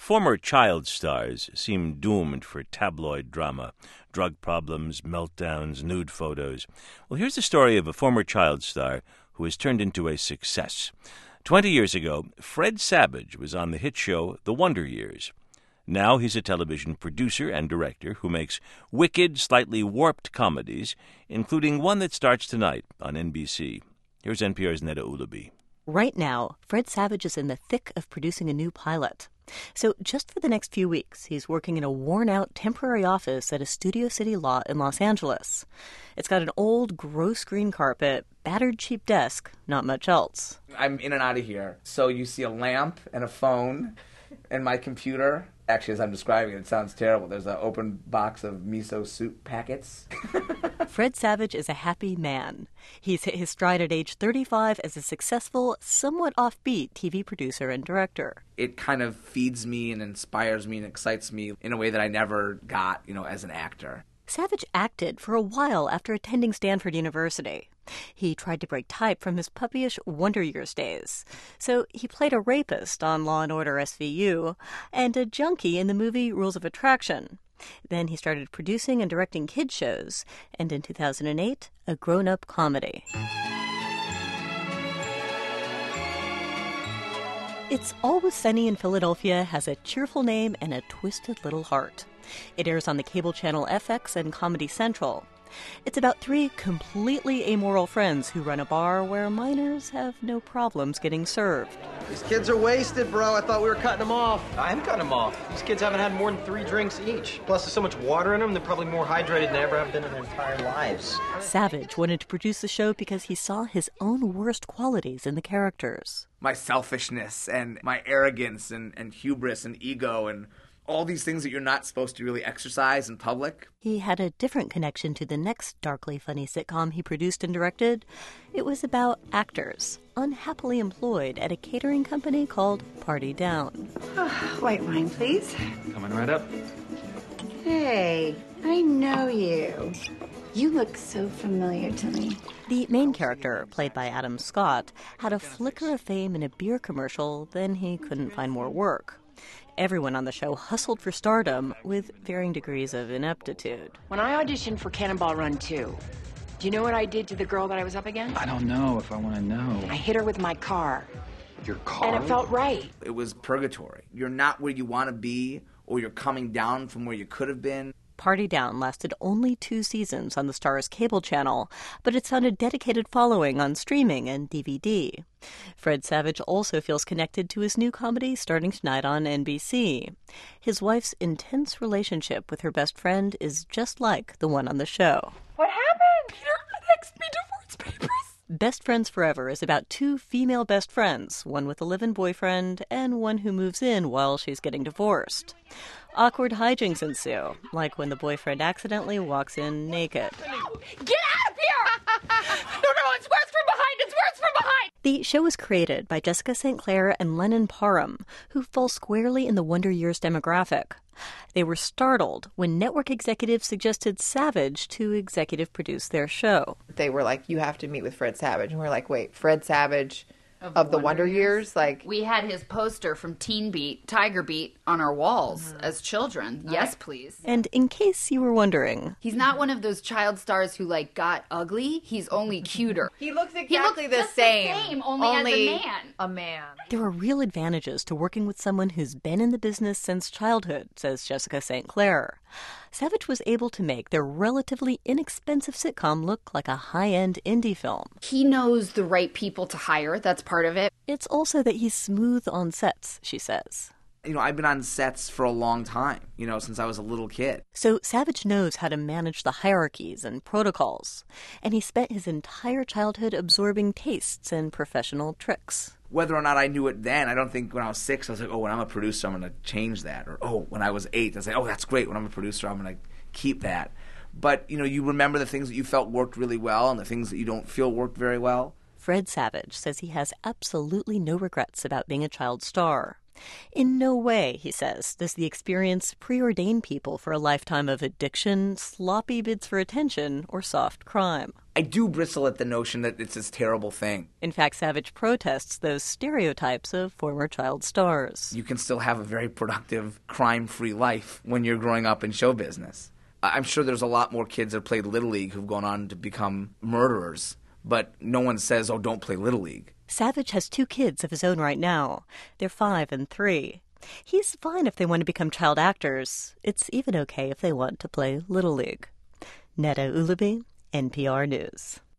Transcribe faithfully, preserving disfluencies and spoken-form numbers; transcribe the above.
Former child stars seem doomed for tabloid drama, drug problems, meltdowns, nude photos. Well, here's the story of a former child star who has turned into a success. Twenty years ago, Fred Savage was on the hit show The Wonder Years. Now he's a television producer and director who makes wicked, slightly warped comedies, including one that starts tonight on N B C. Here's N P R's Neda Ulaby. Right now, Fred Savage is in the thick of producing a new pilot. So just for the next few weeks, he's working in a worn-out temporary office at a Studio City lot in Los Angeles. It's got an old, gross green carpet, battered cheap desk, not much else. I'm in and out of here. So you see a lamp and a phone and my computer. Actually, as I'm describing it, it sounds terrible. There's an open box of miso soup packets. Fred Savage is a happy man. He's hit his stride at age thirty-five as a successful, somewhat offbeat T V producer and director. It kind of feeds me and inspires me and excites me in a way that I never got, you know, as an actor. Savage acted for a while after attending Stanford University. He tried to break type from his puppyish Wonder Years days. So he played a rapist on Law and Order S V U and a junkie in the movie Rules of Attraction. Then he started producing and directing kids shows, and in two thousand eight, a grown-up comedy. It's Always Sunny in Philadelphia has a cheerful name and a twisted little heart. It airs on the cable channel F X and Comedy Central. It's about three completely amoral friends who run a bar where minors have no problems getting served. These kids are wasted, bro. I thought we were cutting them off. I am cutting them off. These kids haven't had more than three drinks each. Plus, there's so much water in them, they're probably more hydrated than they ever have been in their entire lives. Savage wanted to produce the show because he saw his own worst qualities in the characters. My selfishness and my arrogance and, and hubris and ego and all these things that you're not supposed to really exercise in public. He had a different connection to the next darkly funny sitcom he produced and directed. It was about actors unhappily employed at a catering company called Party Down. Oh, white wine, please. Coming right up. Hey, I know you. You look so familiar to me. The main character, played by Adam Scott, had a flicker of fame in a beer commercial, then he couldn't find more work. Everyone on the show hustled for stardom with varying degrees of ineptitude. When I auditioned for Cannonball Run two, do you know what I did to the girl that I was up against? I don't know if I want to know. I hit her with my car. Your car? And it felt right. It was purgatory. You're not where you want to be, or you're coming down from where you could have been. Party Down lasted only two seasons on the Starz cable channel, but it's found a dedicated following on streaming and D V D. Fred Savage also feels connected to his new comedy starting tonight on N B C. His wife's intense relationship with her best friend is just like the one on the show. What happened? Peter annexed me divorce papers. Best Friends Forever is about two female best friends, one with a live-in boyfriend and one who moves in while she's getting divorced. Awkward hijinks ensue, like when the boyfriend accidentally walks in naked. Get out of here! No, no, it's worse from behind! It's worse from behind! The show was created by Jessica Saint Clair and Lennon Parham, who fall squarely in the Wonder Years demographic. They were startled when network executives suggested Savage to executive produce their show. They were like, you have to meet with Fred Savage. And we're like, wait, Fred Savage of, of the Wonder, Wonder Years? Years? Like, we had his poster from Teen Beat, Tiger Beat on our walls mm-hmm. as children. Nice. Yes, please. And in case you were wondering, he's not one of those child stars who, like, got ugly. He's only cuter. He looks exactly he the looks same. the same, only, only as a man. A man. There are real advantages to working with someone who's been in the business since childhood, says Jessica Saint Clair. Savage was able to make their relatively inexpensive sitcom look like a high-end indie film. He knows the right people to hire. That's part of it. It's also that he's smooth on sets, she says. You know, I've been on sets for a long time, you know, since I was a little kid. So Savage knows how to manage the hierarchies and protocols, and he spent his entire childhood absorbing tastes and professional tricks. Whether or not I knew it then, I don't think when I was six, I was like, oh, when I'm a producer, I'm going to change that. Or, oh, when I was eight, I was like, oh, that's great. When I'm a producer, I'm going to keep that. But, you know, you remember the things that you felt worked really well and the things that you don't feel worked very well. Fred Savage says he has absolutely no regrets about being a child star. In no way, he says, does the experience preordain people for a lifetime of addiction, sloppy bids for attention, or soft crime. I do bristle at the notion that it's this terrible thing. In fact, Savage protests those stereotypes of former child stars. You can still have a very productive, crime-free life when you're growing up in show business. I'm sure there's a lot more kids that played Little League who've gone on to become murderers, but no one says, oh, don't play Little League. Savage has two kids of his own right now. They're five and three. He's fine if they want to become child actors. It's even okay if they want to play Little League. Neda Ulubi, N P R News.